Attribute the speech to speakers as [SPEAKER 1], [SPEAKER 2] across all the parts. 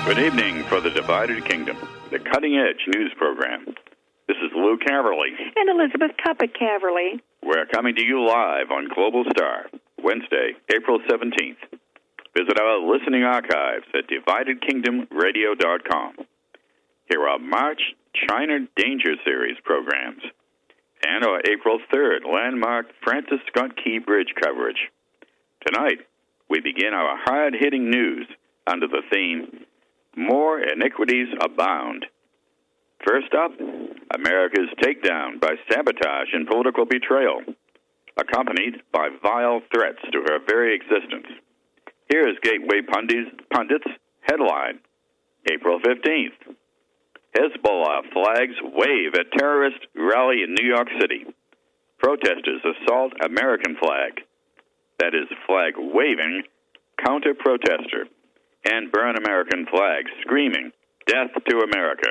[SPEAKER 1] Good evening for the Divided Kingdom, the Cutting Edge News Program. This is Lou Caverly.
[SPEAKER 2] And Elizabeth Tuppett-Caverly.
[SPEAKER 1] We're coming to you live on Global Star, Wednesday, April 17th. Visit our listening archives at dividedkingdomradio.com. Here are March China Danger Series programs and our April 3rd landmark Francis Scott Key Bridge coverage. Tonight, we begin our hard-hitting news under the theme, More Iniquities Abound. First up, America's takedown by sabotage and political betrayal, accompanied by vile threats to her very existence. Here is Gateway Pundit's headline, April 15th. Hezbollah flags wave at terrorist rally in New York City. Protesters assault American flag. That is, flag-waving counter-protester. And burn American flags, screaming, "Death to America."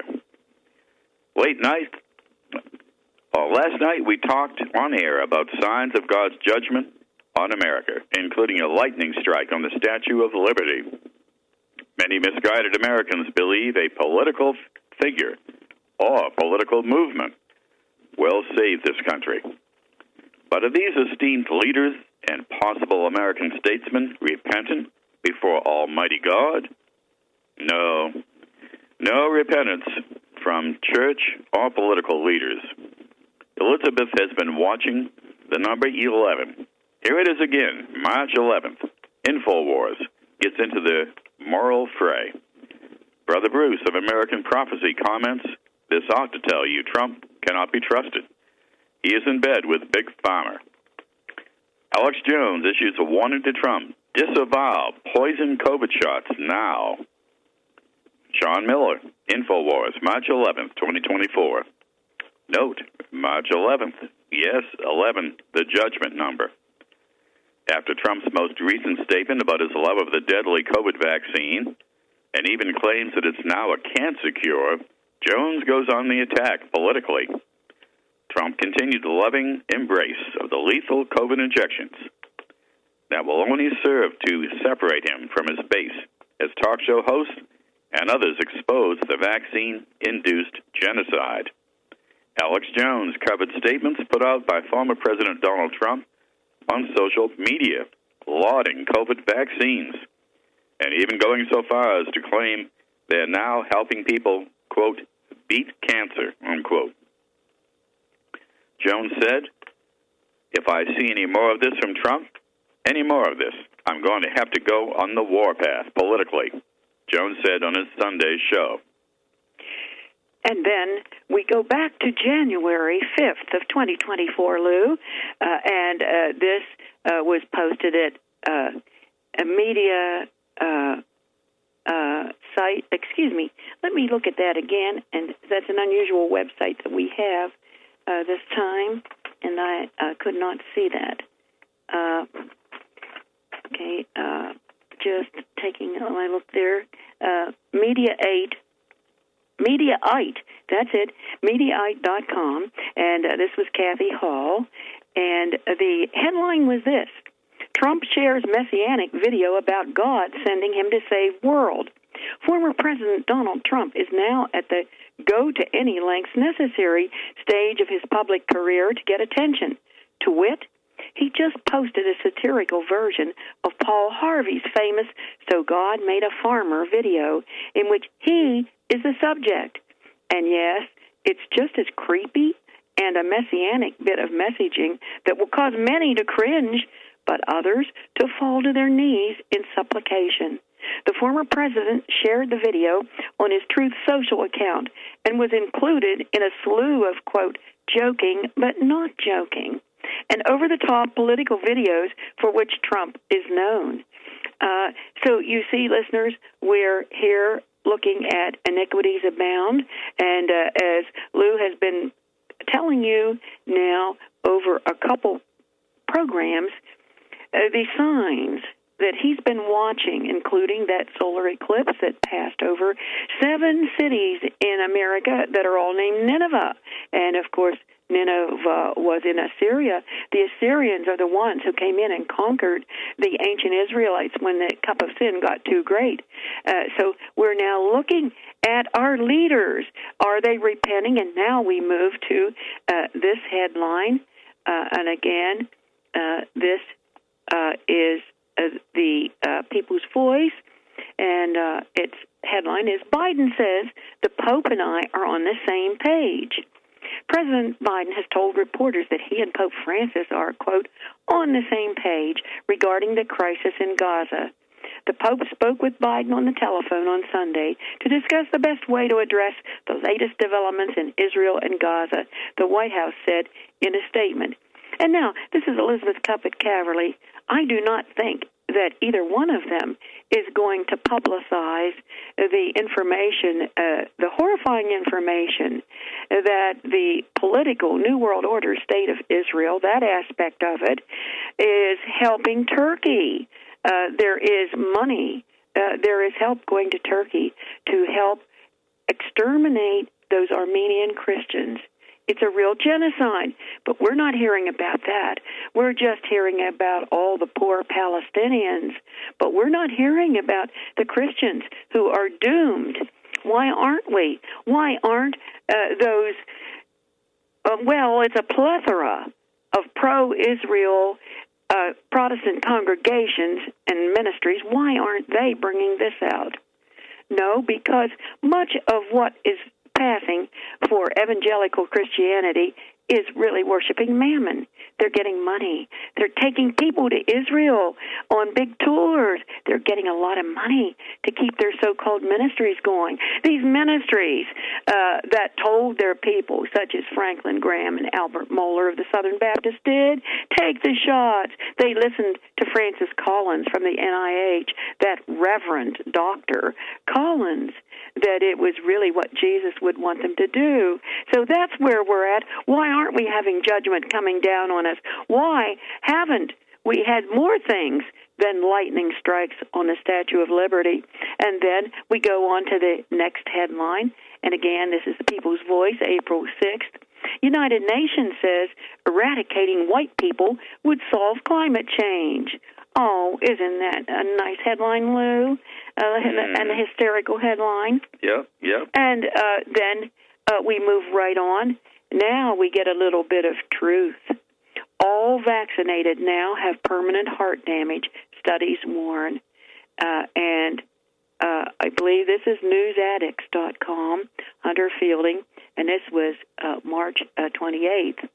[SPEAKER 1] Last night we talked on air about signs of God's judgment on America, including a lightning strike on the Statue of Liberty. Many misguided Americans believe a political figure or political movement will save this country. But are these esteemed leaders and possible American statesmen repentant before Almighty God? No repentance from church or political leaders. Elizabeth has been watching the number 11. Here it is again, March 11th. InfoWars gets into the moral fray. Brother Bruce of American Prophecy comments, this ought to tell you Trump cannot be trusted. He is in bed with Big Pharma. Alex Jones issues a warning to Trump, disavow poison COVID shots now. Sean Miller, InfoWars, March 11th, 2024. Note, March 11th. Yes, 11, the judgment number. After Trump's most recent statement about his love of the deadly COVID vaccine, and even claims that it's now a cancer cure, Jones goes on the attack politically. Trump continued the loving embrace of the lethal COVID injections. That will only serve to separate him from his base as talk show host and others expose the vaccine-induced genocide. Alex Jones covered statements put out by former President Donald Trump on social media, lauding COVID vaccines, and even going so far as to claim they're now helping people, quote, beat cancer, unquote. Jones said, if I see any more of this from Trump, any more of this, I'm going to have to go on the warpath politically, Jones said on his Sunday show.
[SPEAKER 2] And then we go back to January 5th of 2024, Lou, and this was posted at a media site. Excuse me. Let me look at that again, and that's an unusual website that we have this time, and I could not see that. Okay, just taking a look there. Mediaite, that's it, Mediaite.com, and this was Kathy Hall, and the headline was this: Trump shares messianic video about God sending him to save world. Former President Donald Trump is now at the go-to-any-lengths necessary stage of his public career to get attention. To wit, he just posted a satirical version of Paul Harvey's famous So God Made a Farmer video in which he is the subject. And yes, it's just as creepy and a messianic bit of messaging that will cause many to cringe, but others to fall to their knees in supplication. The former president shared the video on his Truth Social account and was included in a slew of, quote, joking but not joking, and over-the-top political videos for which Trump is known. So you see, listeners, we're here looking at iniquities abound, and as Lou has been telling you now over a couple programs, the signs that he's been watching, including that solar eclipse that passed over 7 cities in America that are all named Nineveh. And, of course, Nineveh was in Assyria. The Assyrians are the ones who came in and conquered the ancient Israelites when the cup of sin got too great. So we're now looking at our leaders. Are they repenting? And now we move to this headline. And again, this is the People's Voice, and its headline is, Biden says the Pope and I are on the same page. President Biden has told reporters that he and Pope Francis are, quote, on the same page regarding the crisis in Gaza. The Pope spoke with Biden on the telephone on Sunday to discuss the best way to address the latest developments in Israel and Gaza, the White House said in a statement. And now, this is Elizabeth Cuppet-Caverly. I do not think that either one of them is going to publicize the information, the horrifying information that the political New World Order state of Israel, that aspect of it, is helping Turkey. There is money, there is help going to Turkey to help exterminate those Armenian Christians. It's a real genocide, but we're not hearing about that. We're just hearing about all the poor Palestinians, but we're not hearing about the Christians who are doomed. Why aren't we? Why aren't those, well, it's a plethora of pro-Israel Protestant congregations and ministries. Why aren't they bringing this out? No, because much of what is passing for evangelical Christianity is really worshiping mammon. They're getting money. They're taking people to Israel on big tours. They're getting a lot of money to keep their so-called ministries going. These ministries that told their people, such as Franklin Graham and Albert Mohler of the Southern Baptist did, take the shots. They listened to Francis Collins from the NIH, that Reverend Dr. Collins, that it was really what Jesus would want them to do. So that's where we're at. Why aren't we having judgment coming down on us? Why haven't we had more things than lightning strikes on the Statue of Liberty? And then we go on to the next headline. And again, this is the People's Voice, April 6th. United Nations says eradicating white people would solve climate change. Oh, isn't that a nice headline, Lou? And a hysterical headline.
[SPEAKER 1] Yep.
[SPEAKER 2] And then we move right on. Now we get a little bit of truth. All vaccinated now have permanent heart damage, studies warn. And I believe this is newsaddicts.com, Hunter Fielding, and this was March 28th.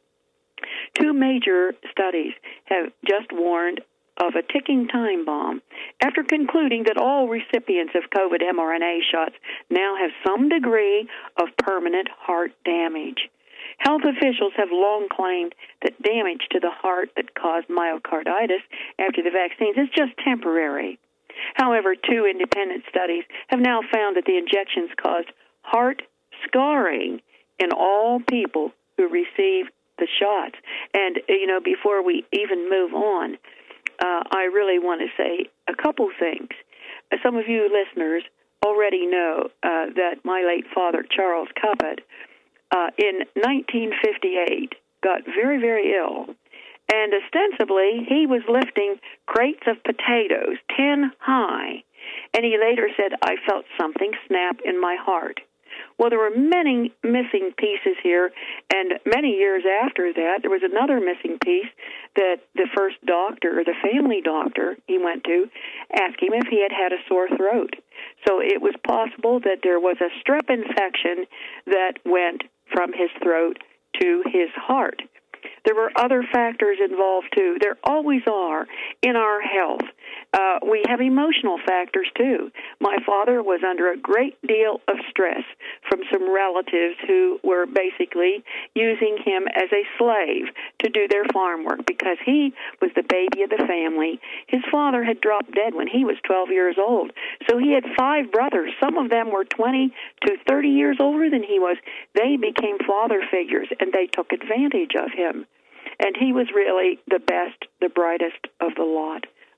[SPEAKER 2] 2 major studies have just warned of a ticking time bomb after concluding that all recipients of COVID mRNA shots now have some degree of permanent heart damage. Health officials have long claimed that damage to the heart that caused myocarditis after the vaccines is just temporary. However, 2 independent studies have now found that the injections caused heart scarring in all people who received the shots. And, before we even move on, I really want to say a couple things. Some of you listeners already know that my late father, Charles Cuppet, in 1958 got very, very ill. And ostensibly, he was lifting crates of potatoes 10 high. And he later said, I felt something snap in my heart. Well, there were many missing pieces here, and many years after that, there was another missing piece that the first doctor, or the family doctor he went to, asked him if he had had a sore throat. So it was possible that there was a strep infection that went from his throat to his heart. There were other factors involved, too. There always are in our health. We have emotional factors, too. My father was under a great deal of stress from some relatives who were basically using him as a slave to do their farm work because he was the baby of the family. His father had dropped dead when he was 12 years old. So he had 5 brothers. Some of them were 20 to 30 years older than he was. They became father figures, and they took advantage of him. And he was really the best, the brightest of the lot.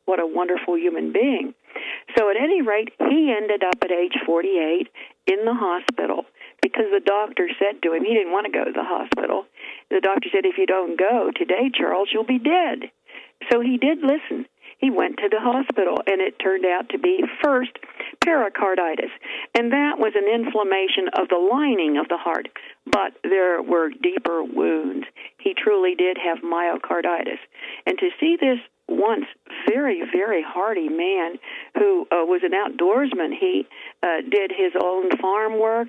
[SPEAKER 2] What a wonderful human being. So at any rate, he ended up at age 48 in the hospital because the doctor said to him, he didn't want to go to the hospital. The doctor said, if you don't go today, Charles, you'll be dead. So he did listen. He went to the hospital, and it turned out to be, first, pericarditis. And that was an inflammation of the lining of the heart, but there were deeper wounds. He truly did have myocarditis. And to see this once very, very hardy man who was an outdoorsman, he did his own farm work.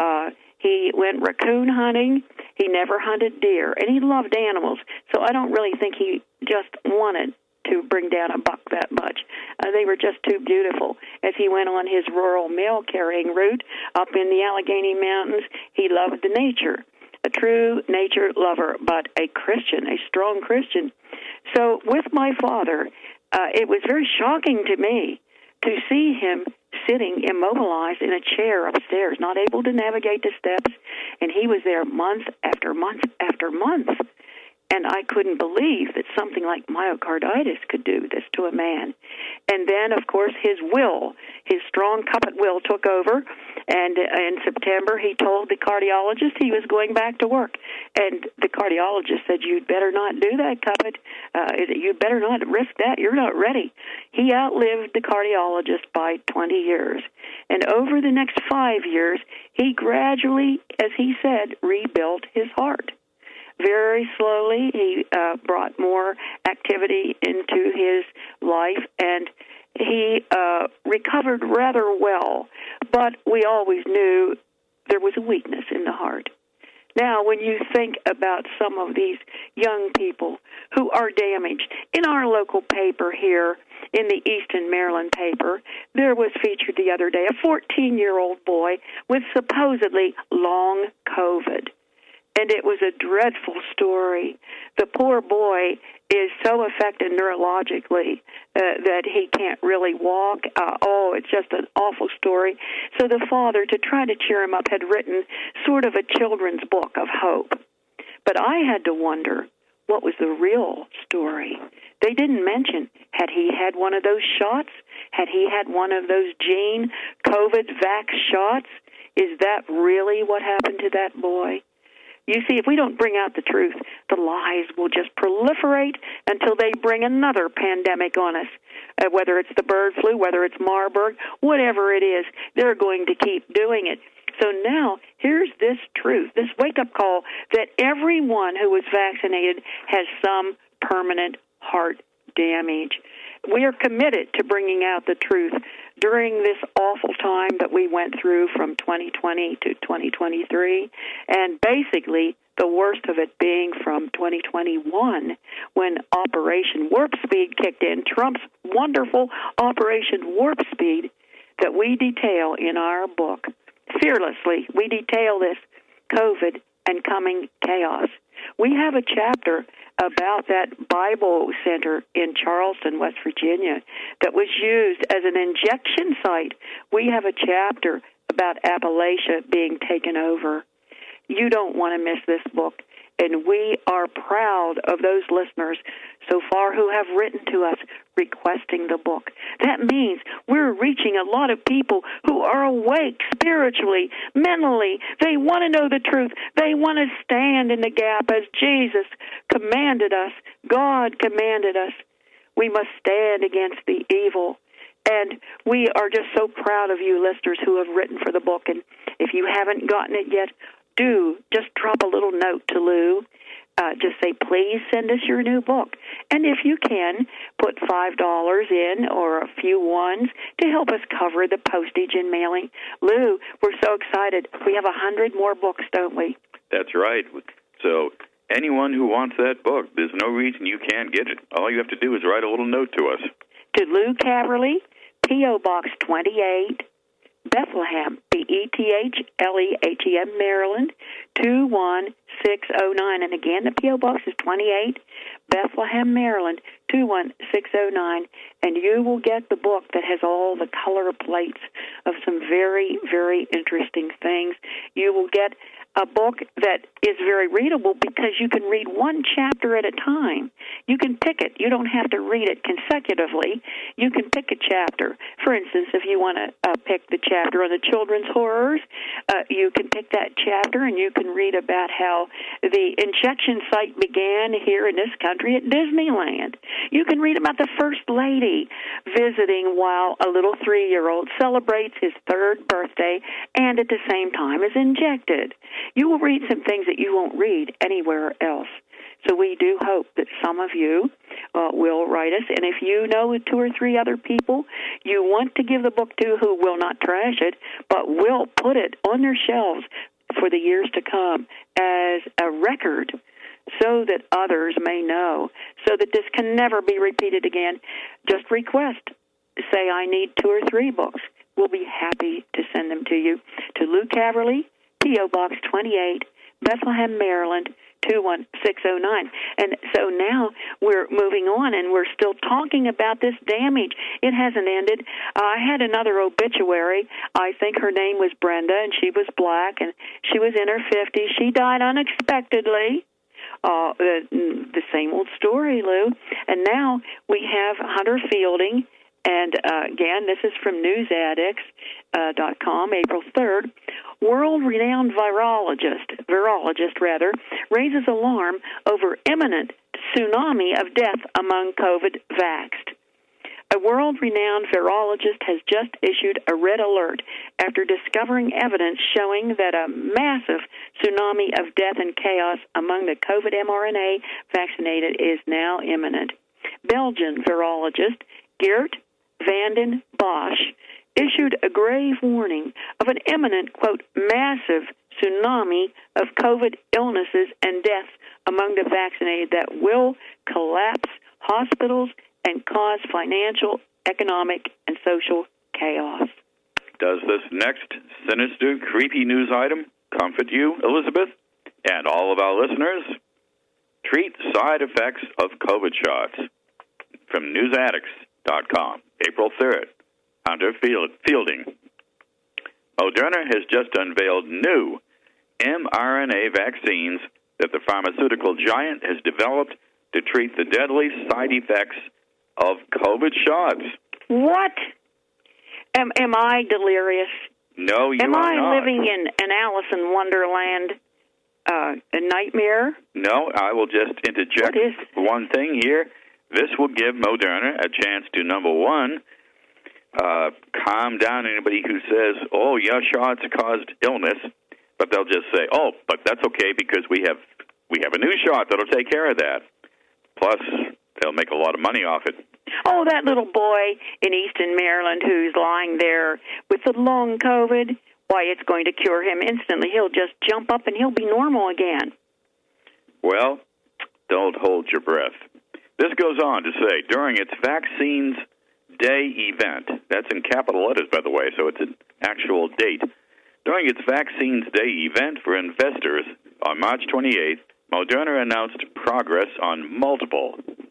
[SPEAKER 2] He went raccoon hunting. He never hunted deer, and he loved animals. So I don't really think he just wanted to bring down a buck that much. They were just too beautiful. As he went on his rural mail-carrying route up in the Allegheny Mountains, he loved the nature, a true nature lover, but a Christian, a strong Christian. So with my father, it was very shocking to me to see him sitting immobilized in a chair upstairs, not able to navigate the steps, and he was there month after month after month. And I couldn't believe that something like myocarditis could do this to a man. And then, of course, his will, his strong Cuppet will took over. And in September, he told the cardiologist he was going back to work. And the cardiologist said, you'd better not do that, Cuppet. You'd better not risk that. You're not ready. He outlived the cardiologist by 20 years. And over the next 5 years, he gradually, as he said, rebuilt his heart. Very slowly, he brought more activity into his life, and he recovered rather well. But we always knew there was a weakness in the heart. Now, when you think about some of these young people who are damaged, in our local paper here, in the Easton, Maryland paper, there was featured the other day a 14-year-old boy with supposedly long COVID. And it was a dreadful story. The poor boy is so affected neurologically that he can't really walk. It's just an awful story. So the father, to try to cheer him up, had written sort of a children's book of hope. But I had to wonder, what was the real story? They didn't mention, had he had one of those shots? Had he had one of those gene COVID vax shots? Is that really what happened to that boy? You see, if we don't bring out the truth, the lies will just proliferate until they bring another pandemic on us. Whether it's the bird flu, whether it's Marburg, whatever it is, they're going to keep doing it. So now, here's this truth, this wake-up call that everyone who was vaccinated has some permanent heart damage. We are committed to bringing out the truth during this awful time that we went through from 2020 to 2023, and basically the worst of it being from 2021 when Operation Warp Speed kicked in, Trump's wonderful Operation Warp Speed that we detail in our book. Fearlessly, we detail this COVID and coming chaos. We have a chapter about that Bible Center in Charleston, West Virginia, that was used as an injection site. We have a chapter about Appalachia being taken over. You don't want to miss this book, and we are proud of those listeners so far who have written to us requesting the book. That means we're reaching a lot of people who are awake spiritually, mentally. They want to know the truth. They want to stand in the gap as Jesus commanded us. God commanded us. We must stand against the evil. And we are just so proud of you listeners who have written for the book. And if you haven't gotten it yet, do just drop a little note to Lou. Just say, please send us your new book. And if you can, put $5 in or a few ones to help us cover the postage and mailing. Lou, we're so excited. We have 100 more books, don't we?
[SPEAKER 1] That's right. So anyone who wants that book, there's no reason you can't get it. All you have to do is write a little note to us.
[SPEAKER 2] To Lou Caverly, P.O. Box 28, Bethlehem, Bethlehem, Maryland, 21609. And again, the P.O. Box is 28, Bethlehem, Maryland, 21609. And you will get the book that has all the color plates of some very, very interesting things. You will get a book that is very readable because you can read one chapter at a time. You can pick it. You don't have to read it consecutively. You can pick a chapter. For instance, if you want to pick the chapter on the children's horrors, you can pick that chapter and you can read about how the injection site began here in this country at Disneyland. You can read about the First Lady visiting while a little 3-year-old celebrates his 3rd birthday and at the same time is injected. You will read some things that you won't read anywhere else. So we do hope that some of you will write us. And if you know 2 or 3 other people you want to give the book to who will not trash it, but will put it on their shelves for the years to come as a record so that others may know, so that this can never be repeated again, just request. Say, I need 2 or 3 books. We'll be happy to send them to you. To Lou Caverly, P.O. Box 28, Bethlehem, Maryland, 21609. And so now we're moving on, and we're still talking about this damage. It hasn't ended. I had another obituary. I think her name was Brenda, and she was black, and she was in her 50s. She died unexpectedly. The same old story, Lou. And now we have Hunter Fielding. And again, this is from newsaddicts.com, April 3rd. World-renowned virologist raises alarm over imminent tsunami of death among COVID-vaxxed. A world-renowned virologist has just issued a red alert after discovering evidence showing that a massive tsunami of death and chaos among the COVID mRNA vaccinated is now imminent. Belgian virologist Geert Vanden Bosch issued a grave warning of an imminent, quote, massive tsunami of COVID illnesses and deaths among the vaccinated that will collapse hospitals and cause financial, economic, and social chaos.
[SPEAKER 1] Does this next sinister, creepy news item comfort you, Elizabeth, and all of our listeners? Treat side effects of COVID shots. From newsaddicts.com, April 3rd. Hunter Fielding. Moderna has just unveiled new mRNA vaccines that the pharmaceutical giant has developed to treat the deadly side effects of COVID shots.
[SPEAKER 2] What? Am I delirious?
[SPEAKER 1] No, you are not.
[SPEAKER 2] Am I living in an Alice in Wonderland a nightmare?
[SPEAKER 1] No, I will just interject one thing here. This will give Moderna a chance to, number one, calm down anybody who says, oh, your shots caused illness, but they'll just say, oh, but that's okay because we have a new shot that'll take care of that. Plus, they'll make a lot of money off it.
[SPEAKER 2] Oh, that little boy in Easton, Maryland who's lying there with the long COVID, why, it's going to cure him instantly. He'll just jump up and he'll be normal again.
[SPEAKER 1] Well, don't hold your breath. This goes on to say, during its Vaccines Day event, that's in capital letters, by the way, so it's an actual date. During its Vaccines Day event for investors on March 28th, Moderna announced progress on multiple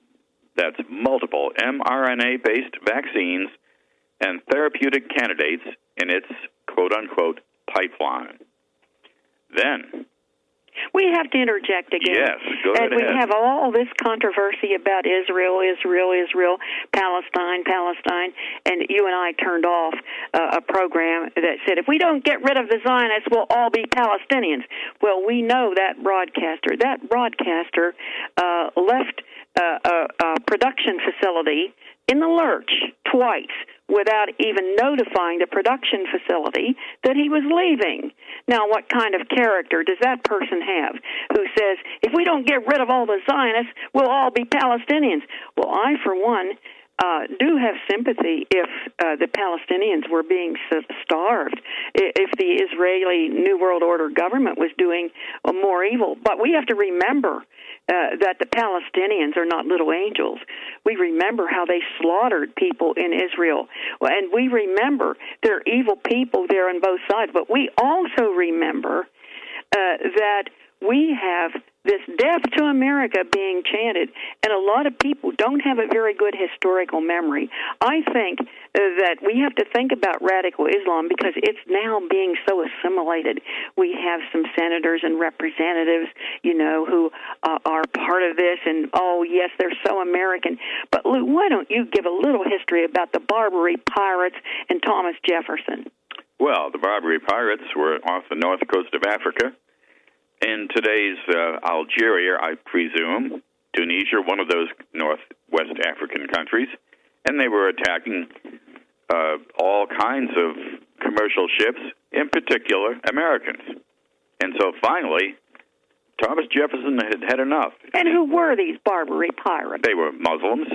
[SPEAKER 1] mRNA-based vaccines and therapeutic candidates in its quote-unquote pipeline. Then,
[SPEAKER 2] we have to interject again.
[SPEAKER 1] Yes, go ahead.
[SPEAKER 2] And we have all this controversy about Israel, Palestine, and you and I turned off a program that said, if we don't get rid of the Zionists, we'll all be Palestinians. Well, we know that broadcaster. That broadcaster left a production facility in the lurch twice without even notifying the production facility that he was leaving. Now, what kind of character does that person have who says, if we don't get rid of all the Zionists, we'll all be Palestinians? Well, I, for one, do have sympathy if the Palestinians were being starved, if the Israeli New World Order government was doing more evil. But we have to remember that the Palestinians are not little angels. We remember how they slaughtered people in Israel. And we remember there are evil people there on both sides. But we also remember that we have this death to America being chanted, and a lot of people don't have a very good historical memory. I think that we have to think about radical Islam because it's now being so assimilated. We have some senators and representatives, who are part of this, and, oh, yes, they're so American. But, Lou, why don't you give a little history about the Barbary Pirates and Thomas Jefferson?
[SPEAKER 1] Well, the Barbary Pirates were off the north coast of Africa. In today's Algeria, I presume, Tunisia, one of those northwest African countries, and they were attacking all kinds of commercial ships, in particular Americans. And so finally, Thomas Jefferson had had enough.
[SPEAKER 2] And who were these Barbary pirates?
[SPEAKER 1] They were Muslims,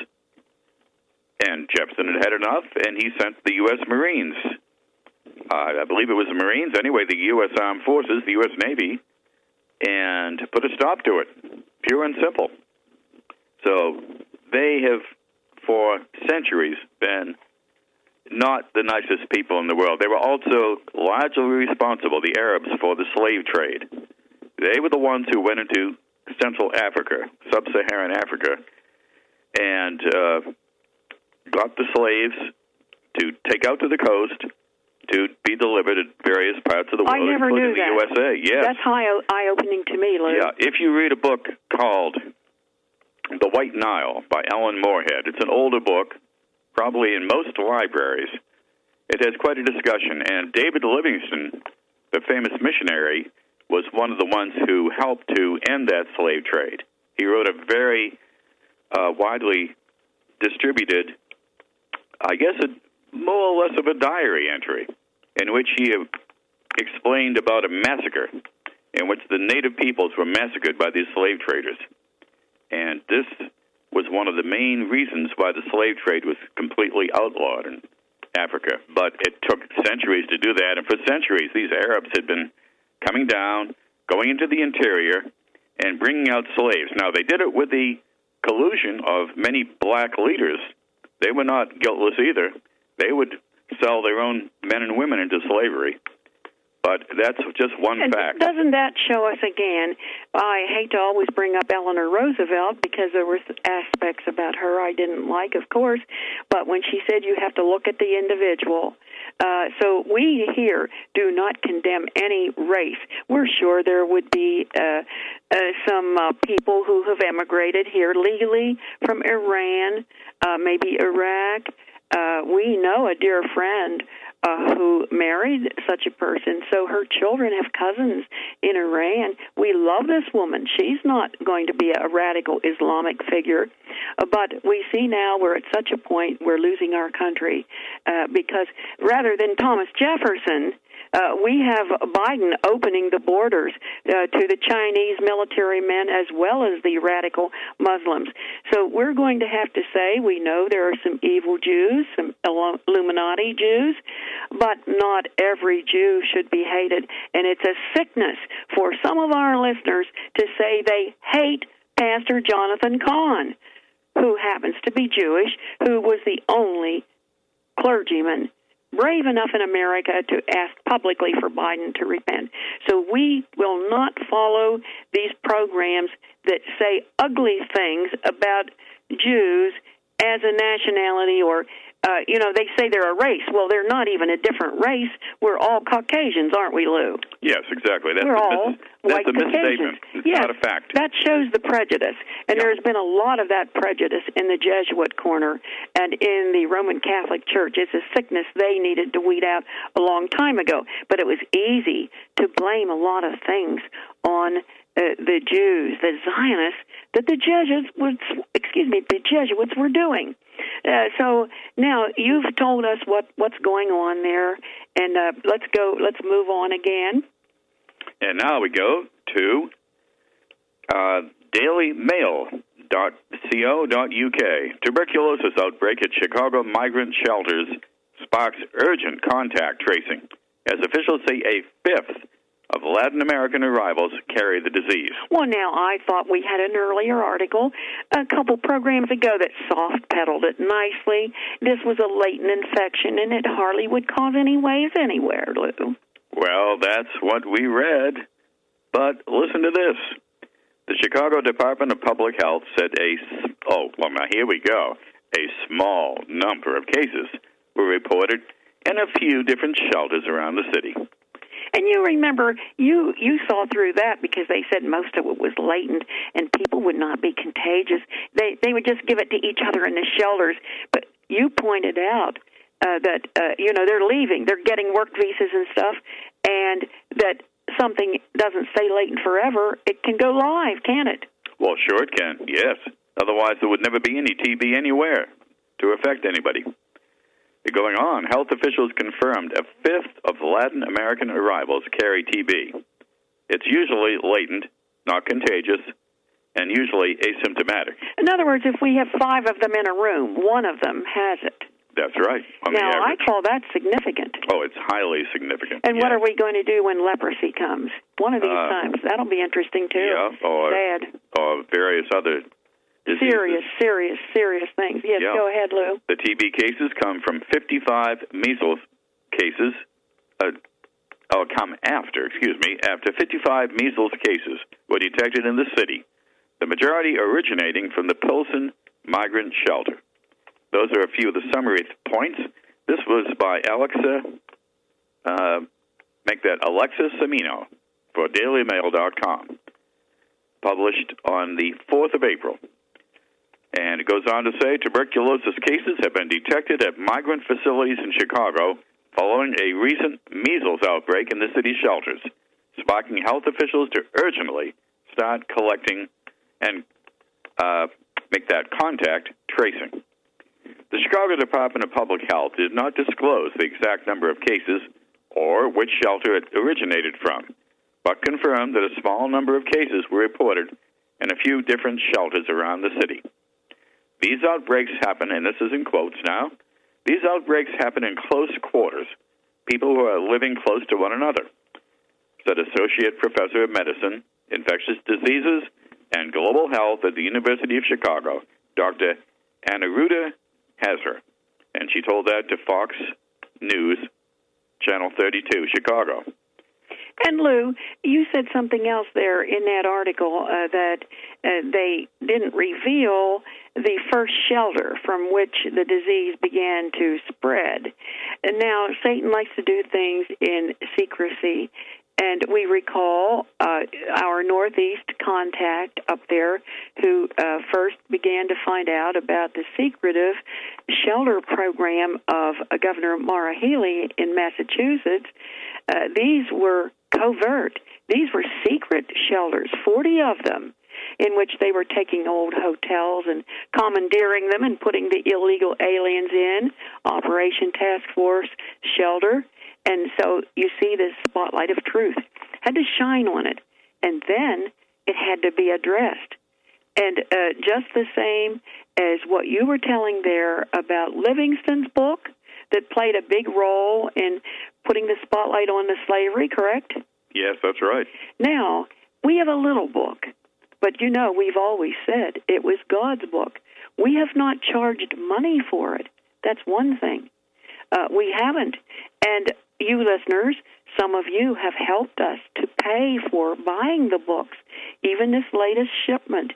[SPEAKER 1] and Jefferson had had enough, and he sent the U.S. Marines. I believe it was the Marines, anyway, the U.S. Armed Forces, the U.S. Navy, and put a stop to it, pure and simple. So they have, for centuries, been not the nicest people in the world. They were also largely responsible, the Arabs, for the slave trade. They were the ones who went into Central Africa, Sub-Saharan Africa, and got the slaves to take out to the coast to be delivered at various parts of the world, including the USA. Yes.
[SPEAKER 2] That's eye-opening to me, Lou.
[SPEAKER 1] Yeah, if you read a book called The White Nile by Ellen Moorhead, it's an older book, probably in most libraries. It has quite a discussion, and David Livingstone, the famous missionary, was one of the ones who helped to end that slave trade. He wrote a very widely distributed, I guess, more or less of a diary entry in which he explained about a massacre in which the native peoples were massacred by these slave traders. And this was one of the main reasons why the slave trade was completely outlawed in Africa. But it took centuries to do that, and for centuries these Arabs had been coming down, going into the interior, and bringing out slaves. Now, they did it with the collusion of many black leaders. They were not guiltless either. They would sell their own men and women into slavery. But that's just one fact.
[SPEAKER 2] Doesn't that show us again? I hate to always bring up Eleanor Roosevelt because there were aspects about her I didn't like, of course, but when she said you have to look at the individual. So we here do not condemn any race. We're sure there would be some people who have emigrated here legally from Iran, maybe Iraq. We know a dear friend who married such a person, so her children have cousins in Iran. We love this woman. She's not going to be a radical Islamic figure, but we see now we're at such a point we're losing our country because rather than Thomas Jefferson, we have Biden opening the borders to the Chinese military men as well as the radical Muslims. So we're going to have to say we know there are some evil Jews, some Illuminati Jews, but not every Jew should be hated. And it's a sickness for some of our listeners to say they hate Pastor Jonathan Cahn, who happens to be Jewish, who was the only clergyman brave enough in America to ask publicly for Biden to repent. So we will not follow these programs that say ugly things about Jews as a nationality or, they say they're a race. Well, they're not even a different race. We're all Caucasians, aren't we, Lou?
[SPEAKER 1] Yes, exactly. That's
[SPEAKER 2] We're all white
[SPEAKER 1] a
[SPEAKER 2] Caucasians.
[SPEAKER 1] misstatement. It's
[SPEAKER 2] yes,
[SPEAKER 1] not a fact.
[SPEAKER 2] That shows the prejudice. And there's been a lot of that prejudice in the Jesuit corner and in the Roman Catholic Church. It's a sickness they needed to weed out a long time ago. But it was easy to blame a lot of things on the Jews, the Zionists, that the Jesuits were doing. So now you've told us what's going on there, and let's move on again.
[SPEAKER 1] And now we go to dailymail.co.uk. Tuberculosis outbreak at Chicago migrant shelters sparks urgent contact tracing, as officials say a fifth of Latin American arrivals carry the disease.
[SPEAKER 2] Well, now, I thought we had an earlier article a couple programs ago that soft-pedaled it nicely. This was a latent infection, and it hardly would cause any waves anywhere, Lou.
[SPEAKER 1] Well, that's what we read. But listen to this. The Chicago Department of Public Health said now here we go. A small number of cases were reported in a few different shelters around the city.
[SPEAKER 2] And you remember, you saw through that because they said most of it was latent and people would not be contagious. They would just give it to each other in the shelters. But you pointed out that, they're leaving. They're getting work visas and stuff, and that something doesn't stay latent forever. It can go live, can it?
[SPEAKER 1] Well, sure it can, yes. Otherwise, there would never be any TB anywhere to affect anybody. Going on, health officials confirmed a fifth of Latin American arrivals carry TB. It's usually latent, not contagious, and usually asymptomatic.
[SPEAKER 2] In other words, if we have 5 of them in a room, one of them has it.
[SPEAKER 1] That's right.
[SPEAKER 2] Now, I call that significant.
[SPEAKER 1] Oh, it's highly significant.
[SPEAKER 2] And what are we going to do when leprosy comes? One of these times. That'll be interesting, too.
[SPEAKER 1] Yeah, or various other diseases.
[SPEAKER 2] Serious things. Yes, Go ahead, Lou.
[SPEAKER 1] The TB cases come from 55 measles cases. After 55 measles cases were detected in the city, the majority originating from the Pilsen migrant shelter. Those are a few of the summary points. This was by Alexis Semino for DailyMail.com, published on the 4th of April. And it goes on to say tuberculosis cases have been detected at migrant facilities in Chicago following a recent measles outbreak in the city shelters, sparking health officials to urgently start collecting and make that contact tracing. The Chicago Department of Public Health did not disclose the exact number of cases or which shelter it originated from, but confirmed that a small number of cases were reported in a few different shelters around the city. These outbreaks happen, and this is in quotes now, these outbreaks happen in close quarters, people who are living close to one another, said Associate Professor of Medicine, Infectious Diseases, and Global Health at the University of Chicago, Dr. Aniruddha Hazra. And she told that to Fox News, Channel 32, Chicago.
[SPEAKER 2] And Lou, you said something else there in that article that they didn't reveal the first shelter from which the disease began to spread. And now Satan likes to do things in secrecy. And we recall our Northeast contact up there who first began to find out about the secretive shelter program of Governor Maura Healey in Massachusetts. These were covert. These were secret shelters, 40 of them, in which they were taking old hotels and commandeering them and putting the illegal aliens in, Operation Task Force Shelter. And so you see this spotlight of truth had to shine on it, and then it had to be addressed. And just the same as what you were telling there about Livingston's book that played a big role in putting the spotlight on the slavery, correct?
[SPEAKER 1] Yes, that's right. Now,
[SPEAKER 2] we have a little book, but we've always said it was God's book. We have not charged money for it. That's one thing. We haven't. And you listeners, some of you have helped us to pay for buying the books, even this latest shipment.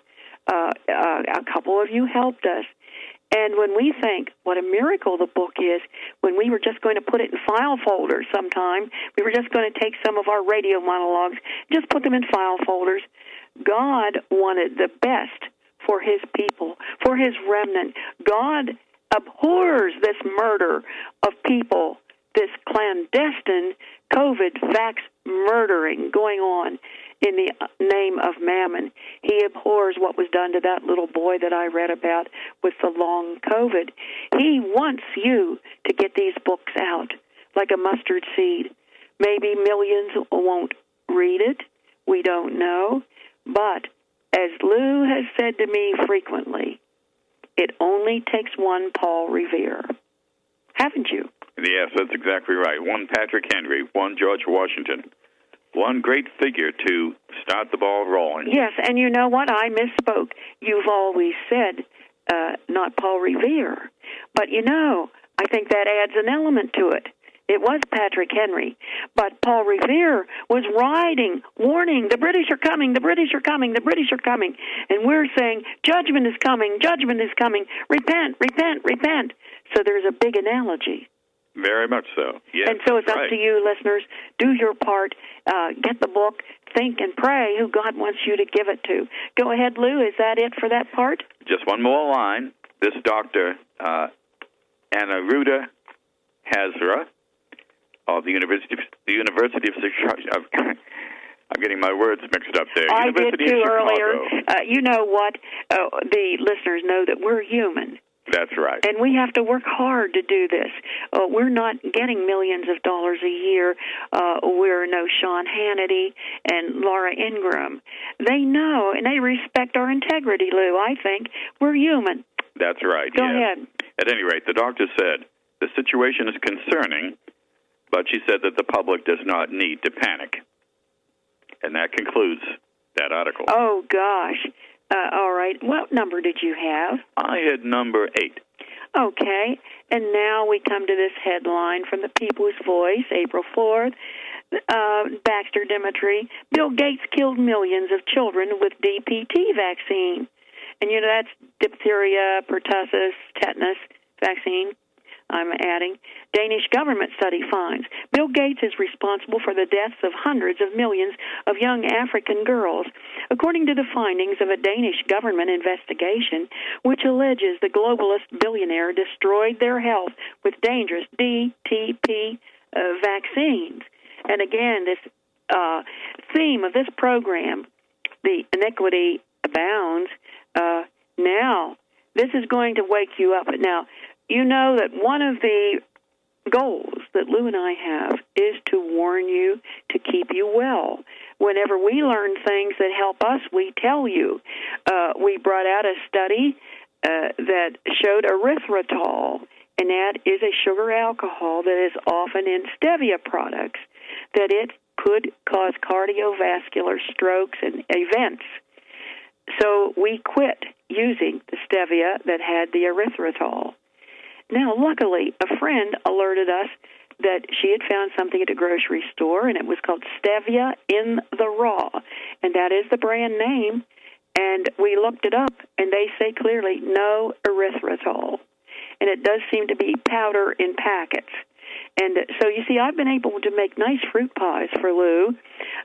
[SPEAKER 2] A couple of you helped us. And when we think what a miracle the book is, when we were just going to put it in file folders sometime, we were just going to take some of our radio monologues, just put them in file folders. God wanted the best for his people, for his remnant. God abhors this murder of people, this clandestine COVID vax murdering going on in the name of Mammon. He abhors what was done to that little boy that I read about with the long COVID. He wants you to get these books out like a mustard seed. Maybe millions won't read it. We don't know. But as Lou has said to me frequently, it only takes one Paul Revere. Haven't you?
[SPEAKER 1] Yes, that's exactly right. One Patrick Henry, one George Washington. One great figure to start the ball rolling.
[SPEAKER 2] Yes, and you know what? I misspoke. You've always said not Paul Revere. But I think that adds an element to it. It was Patrick Henry. But Paul Revere was writing, warning, the British are coming, the British are coming, the British are coming. And we're saying, judgment is coming, judgment is coming, repent, repent, repent. So there's a big analogy.
[SPEAKER 1] Very much so. Yes,
[SPEAKER 2] and so it's up to you, listeners. Do your part. Get the book. Think and pray who God wants you to give it to. Go ahead, Lou. Is that it for that part?
[SPEAKER 1] Just one more line. This Dr. Aniruddha Hazra of the University of Chicago. I'm getting my words mixed up there.
[SPEAKER 2] I
[SPEAKER 1] University
[SPEAKER 2] did too
[SPEAKER 1] of
[SPEAKER 2] earlier. You know what? The listeners know that we're human.
[SPEAKER 1] That's right.
[SPEAKER 2] And we have to work hard to do this. We're not getting millions of dollars a year. We're no Sean Hannity and Laura Ingraham. They know, and they respect our integrity, Lou. I think we're human.
[SPEAKER 1] That's right.
[SPEAKER 2] Go ahead.
[SPEAKER 1] At any rate, the doctor said, the situation is concerning, but she said that the public does not need to panic. And that concludes that article.
[SPEAKER 2] Oh, gosh. All right. What number did you have?
[SPEAKER 1] I had number 8.
[SPEAKER 2] Okay. And now we come to this headline from the People's Voice, April 4th. Baxter Dimitri, Bill Gates killed millions of children with DPT vaccine. And, you know, that's diphtheria, pertussis, tetanus vaccine. I'm adding. Danish government study finds Bill Gates is responsible for the deaths of hundreds of millions of young African girls, according to the findings of a Danish government investigation, which alleges the globalist billionaire destroyed their health with dangerous DTP vaccines. And again, this theme of this program, the iniquity abounds. Now, this is going to wake you up. Now, you know that one of the goals that Lou and I have is to warn you, to keep you well. Whenever we learn things that help us, we tell you. We brought out a study that showed erythritol, and that is a sugar alcohol that is often in stevia products, that it could cause cardiovascular strokes and events. So we quit using the stevia that had the erythritol. Now, luckily, a friend alerted us that she had found something at a grocery store, and it was called Stevia in the Raw, and that is the brand name. And we looked it up, and they say clearly no erythritol. And it does seem to be powder in packets. And so, you see, I've been able to make nice fruit pies for Lou.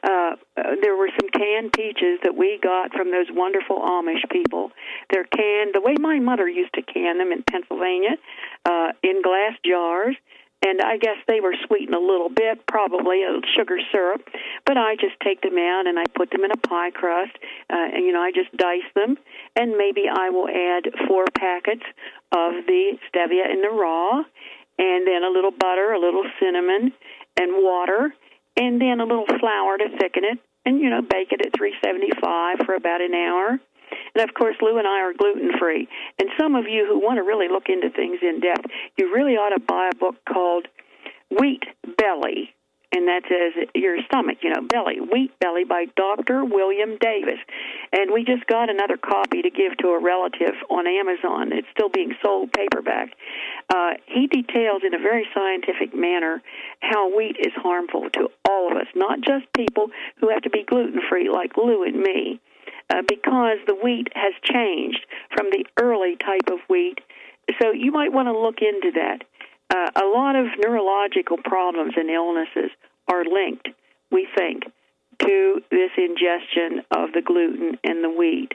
[SPEAKER 2] There were some canned peaches that we got from those wonderful Amish people. They're canned the way my mother used to can them in Pennsylvania, in glass jars. And I guess they were sweetened a little bit, probably a sugar syrup. But I just take them out and I put them in a pie crust. And, you know, I just dice them. And maybe I will add 4 packets of the stevia in the raw, and then a little butter, a little cinnamon, and water, and then a little flour to thicken it, and, you know, bake it at 375 for about an hour. And, of course, Lou and I are gluten-free. And some of you who want to really look into things in depth, you really ought to buy a book called Wheat Belly. And that says your stomach, you know, belly, Wheat Belly by Dr. William Davis. And we just got another copy to give to a relative on Amazon. It's still being sold paperback. He details in a very scientific manner how wheat is harmful to all of us, not just people who have to be gluten-free like Lou and me, because the wheat has changed from the early type of wheat. So you might want to look into that. A lot of neurological problems and illnesses are linked, we think, to this ingestion of the gluten and the wheat.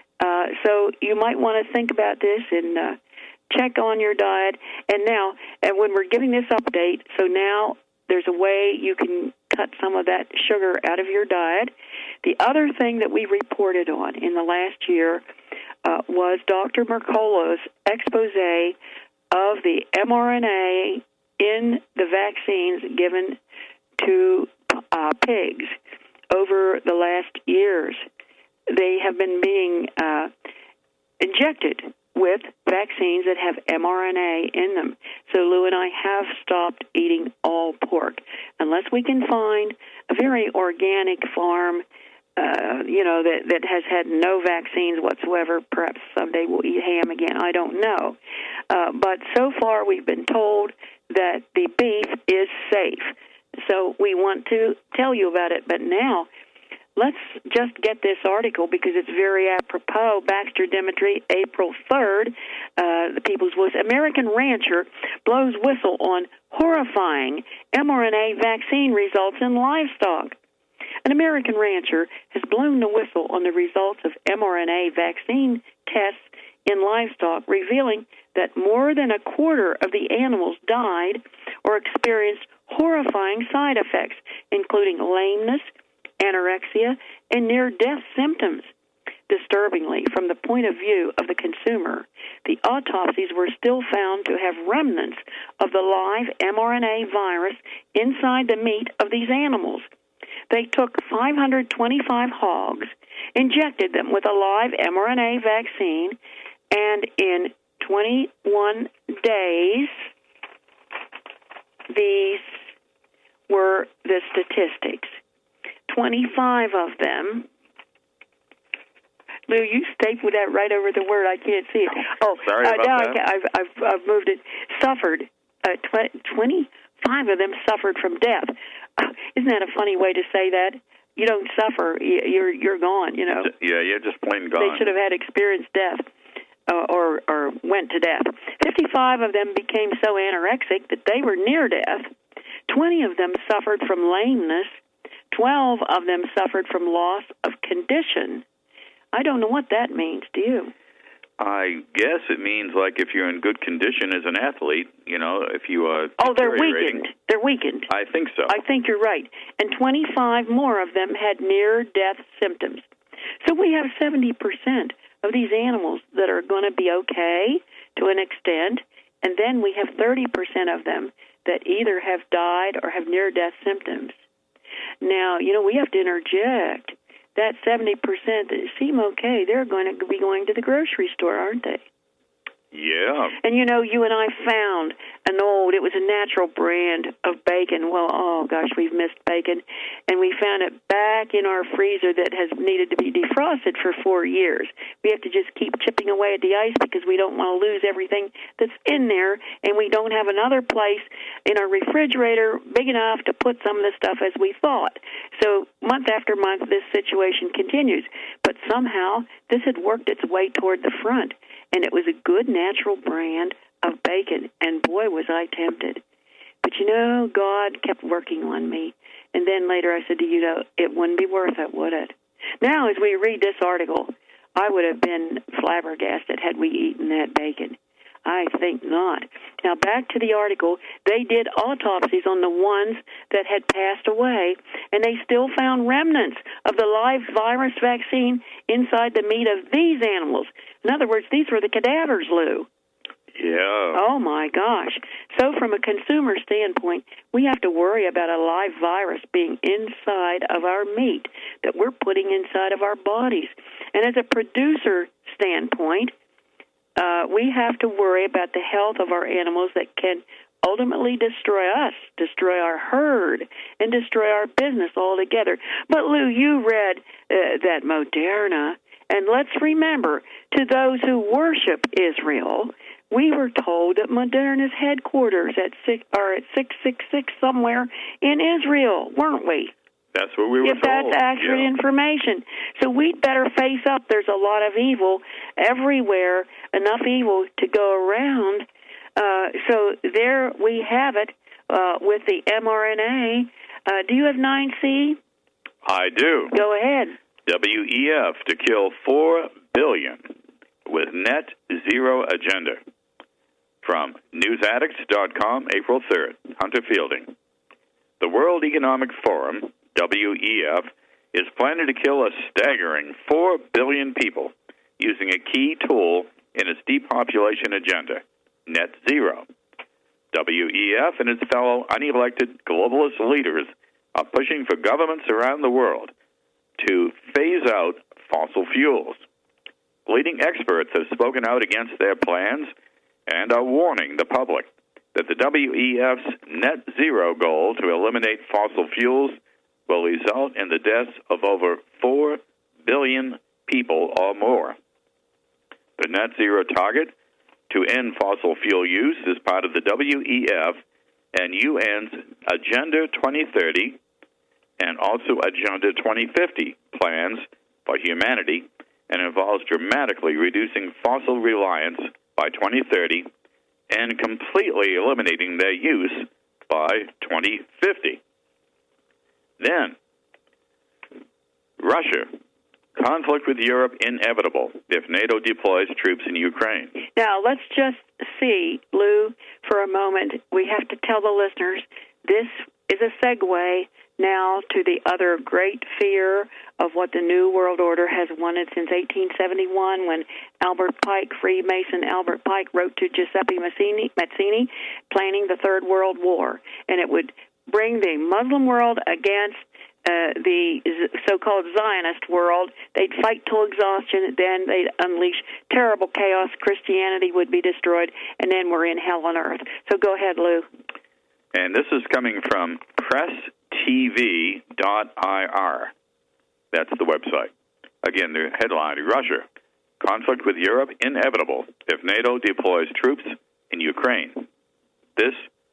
[SPEAKER 2] So you might want to think about this and check on your diet. And now, when we're giving this update, so now there's a way you can cut some of that sugar out of your diet. The other thing that we reported on in the last year was Dr. Mercolo's expose of the mRNA in the vaccines given to pigs over the last years. They have been being injected with vaccines that have mRNA in them. So Lou and I have stopped eating all pork unless we can find a very organic farm, that has had no vaccines whatsoever. Perhaps someday we'll eat ham again. I don't know. But so far we've been told that the beef is safe. So we want to tell you about it. But now, let's just get this article because it's very apropos. Baxter Dimitri, April 3rd, the People's Voice. American rancher blows whistle on horrifying mRNA vaccine results in livestock. An American rancher has blown the whistle on the results of mRNA vaccine tests in livestock, revealing that more than a quarter of the animals died or experienced horrifying side effects, including lameness, anorexia, and near-death symptoms. Disturbingly, from the point of view of the consumer, the autopsies were still found to have remnants of the live mRNA virus inside the meat of these animals. They took 525 hogs, injected them with a live mRNA vaccine, and in 21 days, these were the statistics. 25 of them. Lou, you stapled that right over the word. I can't see it. Oh,
[SPEAKER 1] sorry about that.
[SPEAKER 2] I've moved it. Suffered. 25 of them suffered from death. Isn't that a funny way to say that? You don't suffer. You're gone. You know.
[SPEAKER 1] Yeah, you're just plain gone.
[SPEAKER 2] They should have had experienced death. Or went to death. 55 of them became so anorexic that they were near death. 20 of them suffered from lameness. 12 of them suffered from loss of condition. I don't know what that means. Do you?
[SPEAKER 1] I guess it means like if you're in good condition as an athlete, you know, if you are...
[SPEAKER 2] Oh, they're weakened. They're weakened.
[SPEAKER 1] I think so.
[SPEAKER 2] I think you're right. And 25 more of them had near-death symptoms. So we have 70% of these animals that are going to be okay to an extent, and then we have 30% of them that either have died or have near-death symptoms. Now, you know, we have to interject that 70% that seem okay, they're going to be going to the grocery store, aren't they?
[SPEAKER 1] Yeah.
[SPEAKER 2] And, you know, you and I found it was a natural brand of bacon. Well, oh, gosh, we've missed bacon. And we found it back in our freezer that has needed to be defrosted for 4 years. We have to just keep chipping away at the ice because we don't want to lose everything that's in there, and we don't have another place in our refrigerator big enough to put some of the stuff as we thought. So month after month, this situation continues. But somehow, this had worked its way toward the front. And it was a good natural brand of bacon, and boy, was I tempted. But, you know, God kept working on me. And then later I said, you know, it wouldn't be worth it, would it? Now, as we read this article, I would have been flabbergasted had we eaten that bacon. I think not. Now, back to the article. They did autopsies on the ones that had passed away, and they still found remnants of the live virus vaccine inside the meat of these animals. In other words, these were the cadavers, Lou.
[SPEAKER 1] Yeah.
[SPEAKER 2] Oh, my gosh. So from a consumer standpoint, we have to worry about a live virus being inside of our meat that we're putting inside of our bodies. And as a producer standpoint, we have to worry about the health of our animals that can ultimately destroy us, destroy our herd, and destroy our business altogether. But, Lou, you read that Moderna, and let's remember, to those who worship Israel, we were told that Moderna's headquarters are at 666 somewhere in Israel, weren't we?
[SPEAKER 1] That's what we were told.
[SPEAKER 2] If that's accurate information. So we'd better face up. There's a lot of evil everywhere, enough evil to go around. So there we have it with the mRNA. Do you have 9C?
[SPEAKER 1] I do.
[SPEAKER 2] Go ahead.
[SPEAKER 1] WEF to kill 4 billion with net zero agenda. From newsaddicts.com, April 3rd, Hunter Fielding. The World Economic Forum, WEF, is planning to kill a staggering 4 billion people using a key tool in its depopulation agenda, net zero. WEF and its fellow unelected globalist leaders are pushing for governments around the world to phase out fossil fuels. Leading experts have spoken out against their plans and are warning the public that the WEF's net zero goal to eliminate fossil fuels will result in the deaths of over 4 billion people or more. The net zero target to end fossil fuel use is part of the WEF and UN's Agenda 2030 and also Agenda 2050 plans for humanity, and involves dramatically reducing fossil reliance by 2030 and completely eliminating their use by 2050. Then, Russia. Conflict with Europe inevitable if NATO deploys troops in Ukraine.
[SPEAKER 2] Now, let's just see, Lou, for a moment. We have to tell the listeners this is a segue now to the other great fear of what the New World Order has wanted since 1871, when Albert Pike, Freemason Albert Pike, wrote to Giuseppe Mazzini planning the Third World War. And it would bring the Muslim world against the so-called Zionist world. They'd fight till exhaustion, then they'd unleash terrible chaos. Christianity would be destroyed, and then we're in hell on earth. So go ahead, Lou.
[SPEAKER 1] And this is coming from presstv.ir. That's the website. Again, the headline, Russia. Conflict with Europe inevitable if NATO deploys troops in Ukraine. This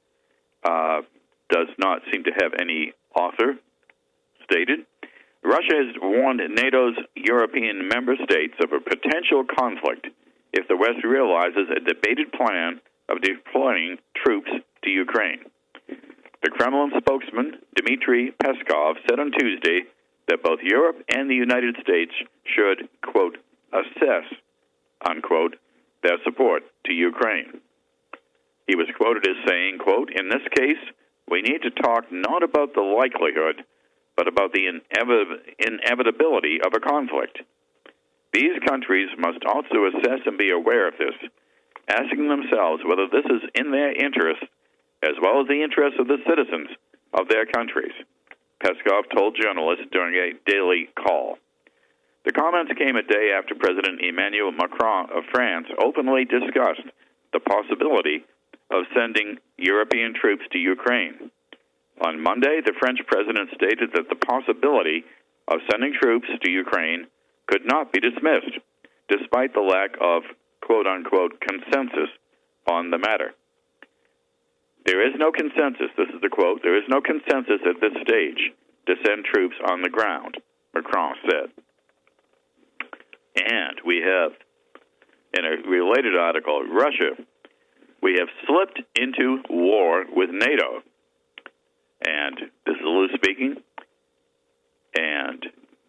[SPEAKER 1] does not seem to have any author stated. Russia has warned NATO's European member states of a potential conflict if the West realizes a debated plan of deploying troops to Ukraine. The Kremlin spokesman, Dmitry Peskov, said on Tuesday that both Europe and the United States should, quote, assess, unquote, their support to Ukraine. He was quoted as saying, quote, in this case, we need to talk not about the likelihood, but about the inevitability of a conflict. These countries must also assess and be aware of this, asking themselves whether this is in their interest as well as the interests of the citizens of their countries, Peskov told journalists during a daily call. The comments came a day after President Emmanuel Macron of France openly discussed the possibility of sending European troops to Ukraine. On Monday, the French president stated that the possibility of sending troops to Ukraine could not be dismissed, despite the lack of, quote-unquote, consensus on the matter. There is no consensus, this is the quote, there is no consensus at this stage to send troops on the ground, Macron said. And we have, in a related article, Russia, we have slipped into war with NATO. And this is Lou speaking. And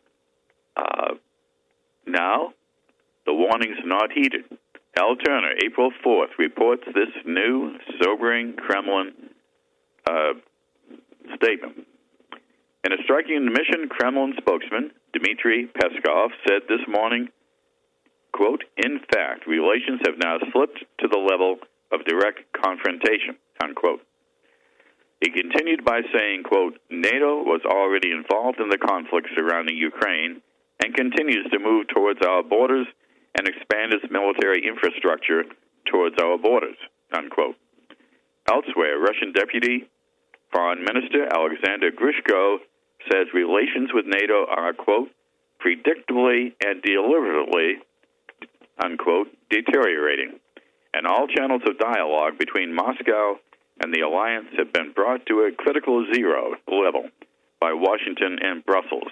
[SPEAKER 1] now the warning's not heeded. Al Turner, April 4th, reports this new, sobering Kremlin statement. In a striking admission, Kremlin spokesman Dmitry Peskov said this morning, quote, in fact, relations have now slipped to the level of direct confrontation, unquote. He continued by saying, quote, NATO was already involved in the conflict surrounding Ukraine and continues to move towards our borders and expand its military infrastructure towards our borders, unquote. Elsewhere, Russian Deputy Foreign Minister Alexander Grushko says relations with NATO are, quote, predictably and deliberately, unquote, deteriorating, and all channels of dialogue between Moscow and the alliance have been brought to a critical zero level by Washington and Brussels.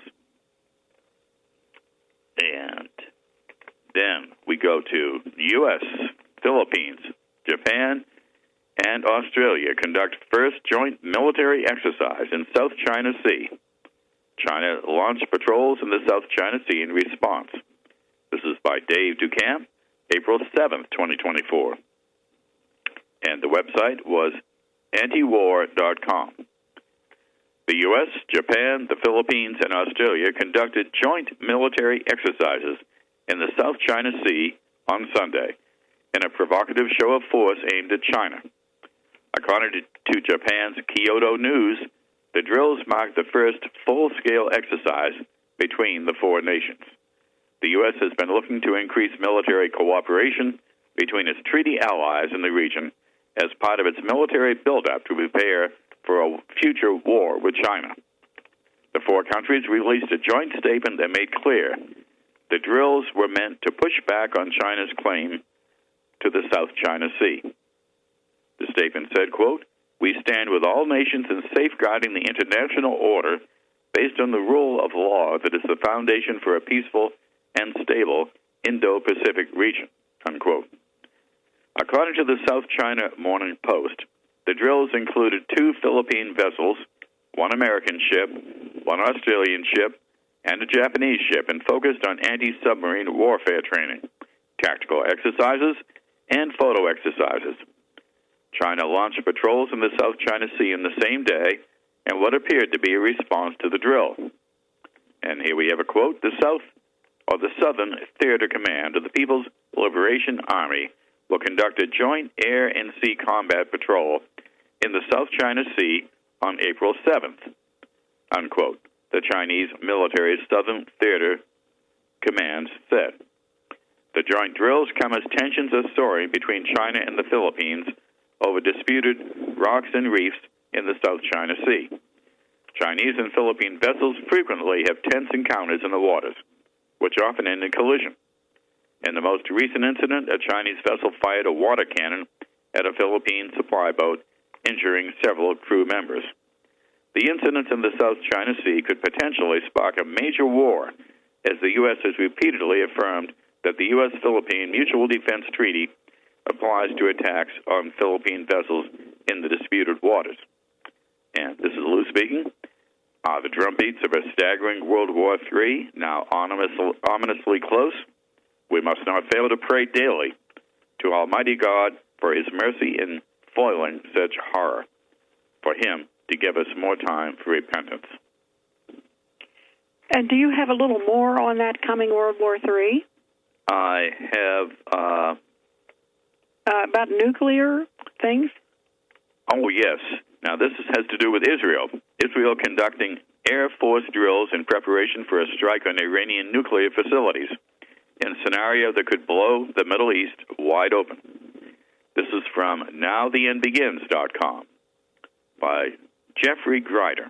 [SPEAKER 1] And then we go to U.S., Philippines, Japan, and Australia conduct first joint military exercise in South China Sea. China launched patrols in the South China Sea in response. This is by Dave Ducamp, April 7th, 2024. And the website was antiwar.com. The U.S., Japan, the Philippines, and Australia conducted joint military exercises in the South China Sea on Sunday in a provocative show of force aimed at China. According to Japan's Kyodo News, the drills marked the first full-scale exercise between the four nations. The U.S. has been looking to increase military cooperation between its treaty allies in the region as part of its military buildup to prepare for a future war with China. The four countries released a joint statement that made clear the drills were meant to push back on China's claim to the South China Sea. The statement said, quote, we stand with all nations in safeguarding the international order based on the rule of law that is the foundation for a peaceful and stable Indo-Pacific region," unquote. According to the South China Morning Post, the drills included 2 Philippine vessels, 1 American ship, 1 Australian ship, and a Japanese ship, and focused on anti-submarine warfare training, tactical exercises, and photo exercises. China launched patrols in the South China Sea in the same day, and what appeared to be a response to the drill. And here we have a quote: "The Southern Theater Command of the People's Liberation Army will conduct a joint air and sea combat patrol in the South China Sea on April 7th, unquote, the Chinese military's Southern Theater Command said. The joint drills come as tensions are soaring between China and the Philippines over disputed rocks and reefs in the South China Sea. Chinese and Philippine vessels frequently have tense encounters in the waters, which often end in collision. In the most recent incident, a Chinese vessel fired a water cannon at a Philippine supply boat, injuring several crew members. The incidents in the South China Sea could potentially spark a major war, as the U.S. has repeatedly affirmed that the U.S.-Philippine Mutual Defense Treaty applies to attacks on Philippine vessels in the disputed waters." And this is Lou speaking. The drumbeats of a staggering World War III, now ominously close. We must not fail to pray daily to Almighty God for His mercy in foiling such horror, for Him to give us more time for repentance.
[SPEAKER 2] And do you have a little more on that coming World War III?
[SPEAKER 1] I have...
[SPEAKER 2] about nuclear things?
[SPEAKER 1] Oh, yes. Now, this has to do with Israel. Israel conducting Air Force drills in preparation for a strike on Iranian nuclear facilities in a scenario that could blow the Middle East wide open. This is from NowTheEndBegins.com by Jeffrey Grider.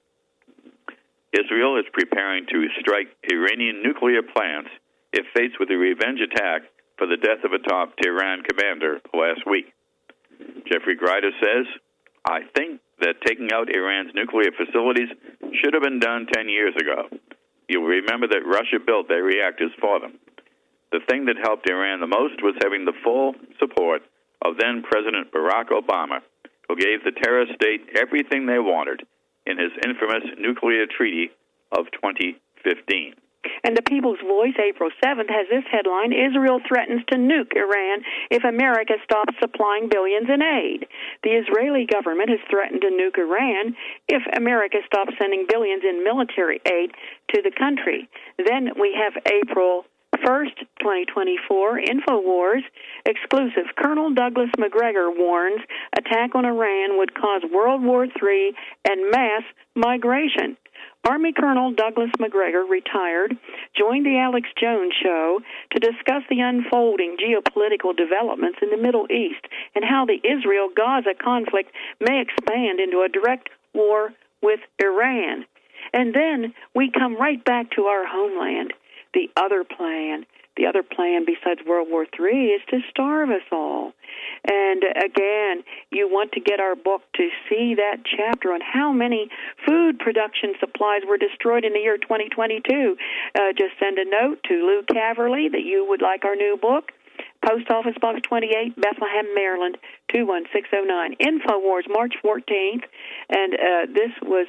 [SPEAKER 1] Israel is preparing to strike Iranian nuclear plants if faced with a revenge attack for the death of a top Tehran commander last week. Jeffrey Grider says, "I think that taking out Iran's nuclear facilities should have been done 10 years ago. You'll remember that Russia built their reactors for them. The thing that helped Iran the most was having the full support of then-President Barack Obama, who gave the terror state everything they wanted in his infamous nuclear treaty of 2015.
[SPEAKER 2] And the People's Voice, April 7th, has this headline: Israel threatens to nuke Iran if America stops supplying billions in aid. The Israeli government has threatened to nuke Iran if America stops sending billions in military aid to the country. Then we have April 1st, 2024, InfoWars, exclusive. Colonel Douglas Macgregor warns attack on Iran would cause World War III and mass migration. Army Colonel Douglas Macgregor, retired, joined the Alex Jones Show to discuss the unfolding geopolitical developments in the Middle East and how the Israel-Gaza conflict may expand into a direct war with Iran. And then we come right back to our homeland. The other plan besides World War III is to starve us all. And again, you want to get our book to see that chapter on how many food production supplies were destroyed in the year 2022. Just send a note to Lou Caverly that you would like our new book. Post Office Box 28, Bethlehem, Maryland, 21609. InfoWars, March 14th. And this was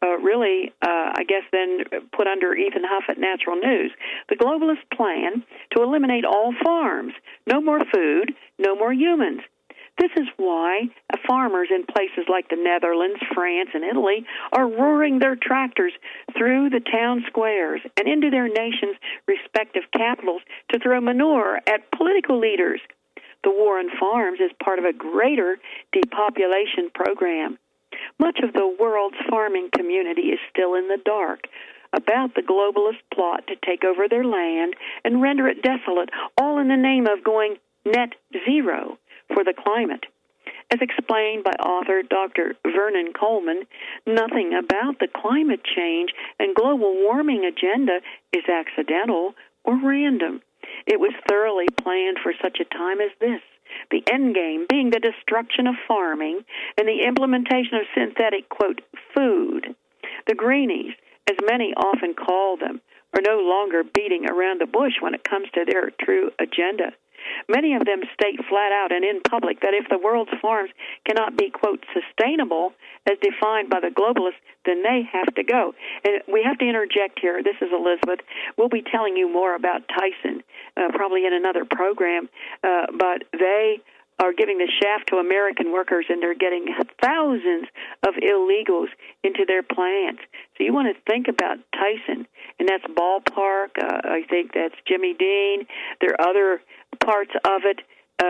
[SPEAKER 2] I guess then put under Ethan Huff at Natural News. The globalist plan to eliminate all farms. No more food, no more humans. This is why farmers in places like the Netherlands, France, and Italy are roaring their tractors through the town squares and into their nation's respective capitals to throw manure at political leaders. The war on farms is part of a greater depopulation program. Much of the world's farming community is still in the dark about the globalist plot to take over their land and render it desolate, all in the name of going net zero for the climate. As explained by author Dr. Vernon Coleman, nothing about the climate change and global warming agenda is accidental or random. It was thoroughly planned for such a time as this. the end game being the destruction of farming and the implementation of synthetic, quote, food. The greenies, as many often call them, are no longer beating around the bush when it comes to their true agenda. Many of them state flat out and in public that if the world's farms cannot be, quote, sustainable as defined by the globalists, then they have to go. And we have to interject here. This is Elizabeth. We'll be telling you more about Tyson probably in another program, but they are giving the shaft to American workers, and they're getting thousands of illegals into their plants. So you want to think about Tyson, and that's Ballpark. I think that's Jimmy Dean. There are other parts of it,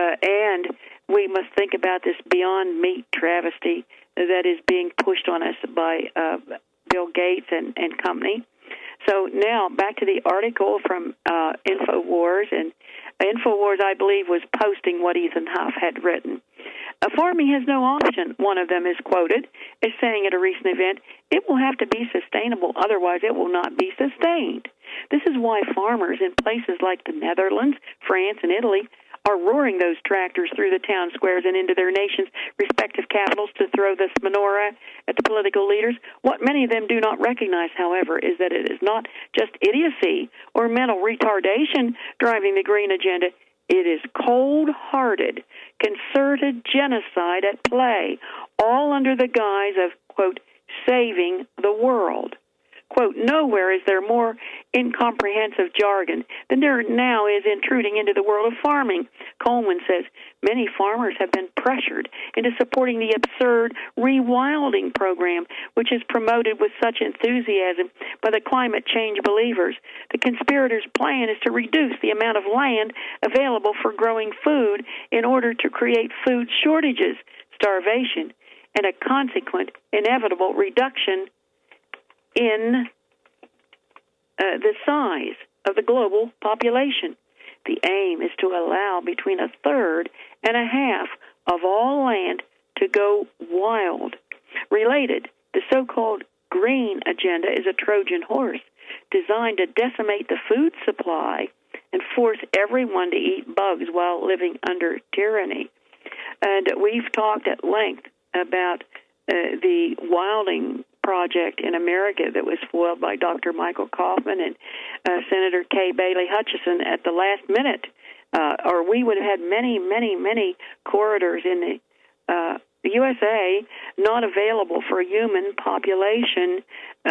[SPEAKER 2] and we must think about this Beyond Meat travesty that is being pushed on us by Bill Gates and company. So now back to the article from InfoWars, and InfoWars, I believe, was posting what Ethan Huff had written. Farming has no option, one of them is quoted as saying at a recent event, it will have to be sustainable, otherwise it will not be sustained. This is why farmers in places like the Netherlands, France, and Italy are roaring those tractors through the town squares and into their nation's respective capitals to throw this menorah at the political leaders. What many of them do not recognize, however, is that it is not just idiocy or mental retardation driving the green agenda. It is cold-hearted, concerted genocide at play, all under the guise of, quote, saving the world. Quote, nowhere is there more incomprehensive jargon than there now is intruding into the world of farming. Coleman says many farmers have been pressured into supporting the absurd rewilding program, which is promoted with such enthusiasm by the climate change believers. The conspirators' plan is to reduce the amount of land available for growing food in order to create food shortages, starvation, and a consequent inevitable reduction in the size of the global population. The aim is to allow between a third and a half of all land to go wild. Related, the so-called green agenda is a Trojan horse designed to decimate the food supply and force everyone to eat bugs while living under tyranny. And we've talked at length about the wilding project in America that was foiled by Dr. Michael Kaufman and Senator Kay Bailey Hutchison at the last minute, or we would have had many, many, many corridors in the USA not available for human population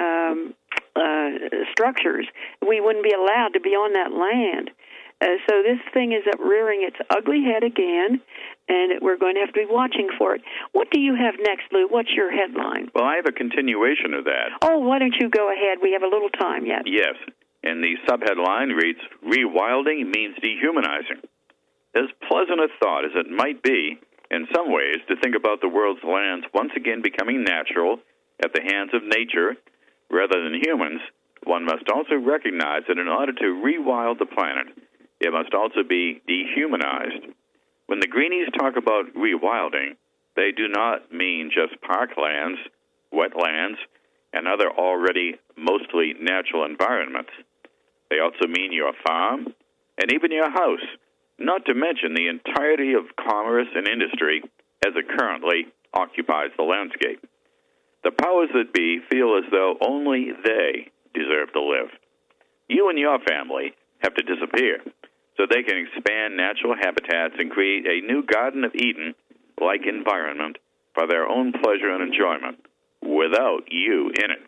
[SPEAKER 2] structures. We wouldn't be allowed to be on that land. So this thing is rearing its ugly head again, and we're going to have to be watching for it. What do you have next, Lou? What's your headline?
[SPEAKER 1] Well, I have a continuation of that.
[SPEAKER 2] Oh, why don't you go ahead? We have a little time yet.
[SPEAKER 1] Yes, and the subheadline reads, Rewilding Means Dehumanizing. As pleasant a thought as it might be, in some ways, to think about the world's lands once again becoming natural at the hands of nature rather than humans, one must also recognize that in order to rewild the planet, it must also be dehumanized. When the greenies talk about rewilding, they do not mean just parklands, wetlands, and other already mostly natural environments. They also mean your farm and even your house, not to mention the entirety of commerce and industry as it currently occupies the landscape. The powers that be feel as though only they deserve to live. You and your family have to disappear so they can expand natural habitats and create a new Garden of Eden-like environment for their own pleasure and enjoyment without you in it.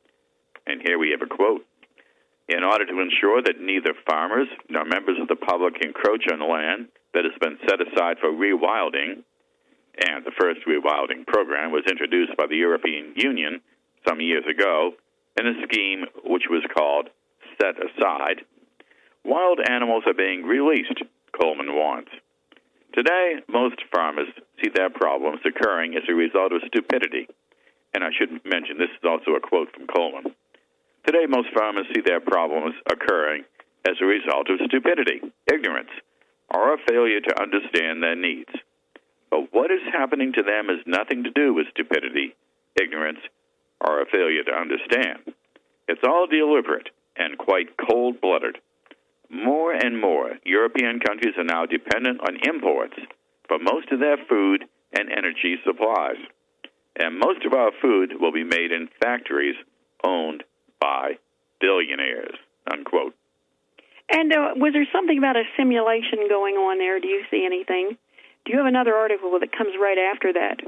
[SPEAKER 1] And here we have a quote. In order to ensure that neither farmers nor members of the public encroach on land that has been set aside for rewilding, and the first rewilding program was introduced by the European Union some years ago in a scheme which was called Set Aside, wild animals are being released, Coleman warns. Today, most farmers see their problems occurring as a result of stupidity. And I should mention, this is also a quote from Coleman. Today, most farmers see their problems occurring as a result of stupidity, ignorance, or a failure to understand their needs. But what is happening to them has nothing to do with stupidity, ignorance, or a failure to understand. It's all deliberate and quite cold-blooded. More and more European countries are now dependent on imports for most of their food and energy supplies. And most of our food will be made in factories owned by billionaires, unquote.
[SPEAKER 2] And was there something about a simulation going on there? Do you see anything? Do you have another article that comes right after that?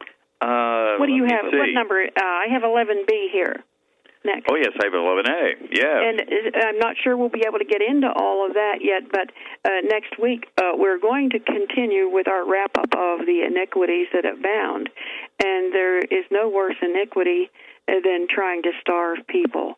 [SPEAKER 2] What do you have?
[SPEAKER 1] See.
[SPEAKER 2] What number? I have 11B here. Next.
[SPEAKER 1] Oh, yes, I have 11A, yes.
[SPEAKER 2] And I'm not sure we'll be able to get into all of that yet, but next week we're going to continue with our wrap-up of the iniquities that abound. And there is no worse iniquity than trying to starve people.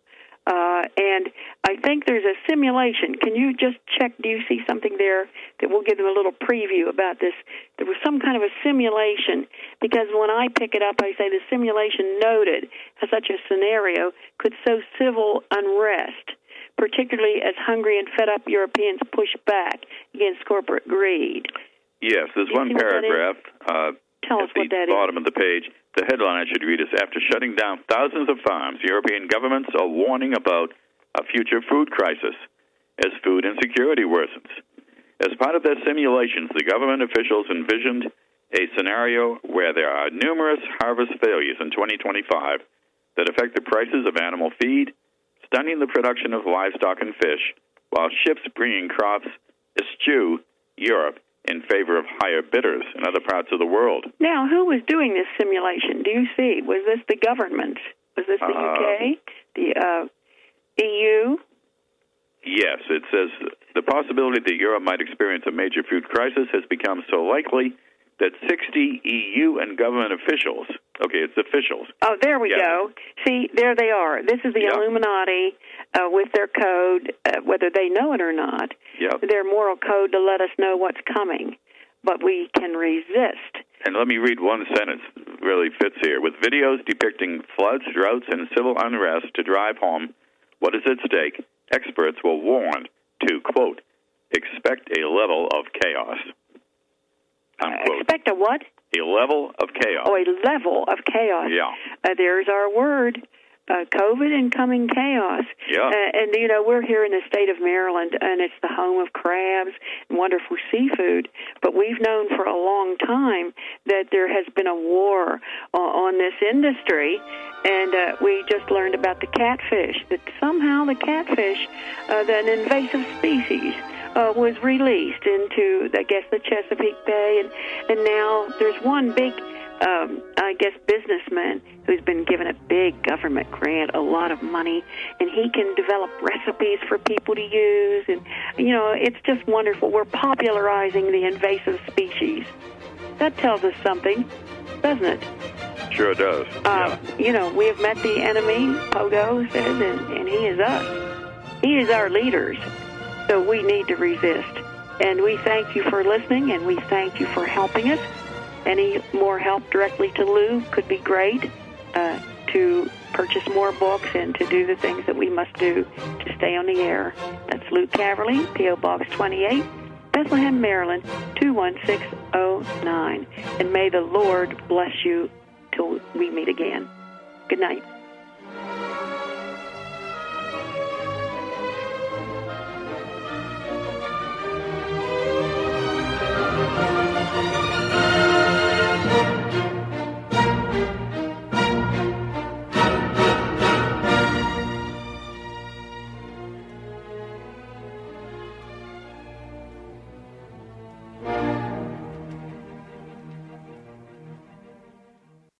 [SPEAKER 2] And I think there's a simulation. Can you just check? Do you see something there that will give them a little preview about this? There was some kind of a simulation, because when I pick it up, I say the simulation noted how such a scenario could sow civil unrest, particularly as hungry and fed-up Europeans push back against corporate greed.
[SPEAKER 1] Yes, there's one paragraph
[SPEAKER 2] Tell us what that is.
[SPEAKER 1] At the bottom of the page. The headline I should read is, after shutting down thousands of farms, European governments are warning about a future food crisis as food insecurity worsens. As part of their simulations, the government officials envisioned a scenario where there are numerous harvest failures in 2025 that affect the prices of animal feed, stunning the production of livestock and fish, while ships bringing crops eschew Europe in favor of higher bidders in other parts of the world.
[SPEAKER 2] Now, who was doing this simulation? Do you see? Was this the government? Was this the UK? The EU?
[SPEAKER 1] Yes, it says the possibility that Europe might experience a major food crisis has become so likely that 60 EU and government officials, okay, it's officials.
[SPEAKER 2] Oh, there we go. See, there they are. This is the Illuminati with their code, whether they know it or not.
[SPEAKER 1] Yep.
[SPEAKER 2] Their moral code to let us know what's coming, but we can resist.
[SPEAKER 1] And let me read one sentence that really fits here. With videos depicting floods, droughts, and civil unrest to drive home what is at stake, experts will warn to, quote, expect a level of chaos. Unquote.
[SPEAKER 2] Expect a what?
[SPEAKER 1] A level of chaos.
[SPEAKER 2] Oh, a level of chaos.
[SPEAKER 1] Yeah.
[SPEAKER 2] There's our word. COVID and coming chaos.
[SPEAKER 1] Yeah.
[SPEAKER 2] And, you know, we're here in the state of Maryland, and it's the home of crabs and wonderful seafood. But we've known for a long time that there has been a war on this industry. And we just learned about the catfish, that somehow the catfish, an invasive species, was released into, I guess, the Chesapeake Bay. And now there's one big businessman who's been given a big government grant, a lot of money, and he can develop recipes for people to use. And, you know, it's just wonderful. We're popularizing the invasive species. That tells us something, doesn't it?
[SPEAKER 1] Sure does.
[SPEAKER 2] You know, we have met the enemy, Pogo says, and he is us. He is our leaders. So we need to resist. And we thank you for listening, and we thank you for helping us. Any more help directly to Lou could be great, to purchase more books and to do the things that we must do to stay on the air. That's Lou Caverly, P.O. Box 28, Bethlehem, Maryland, 21609. And may the Lord bless you till we meet again. Good night.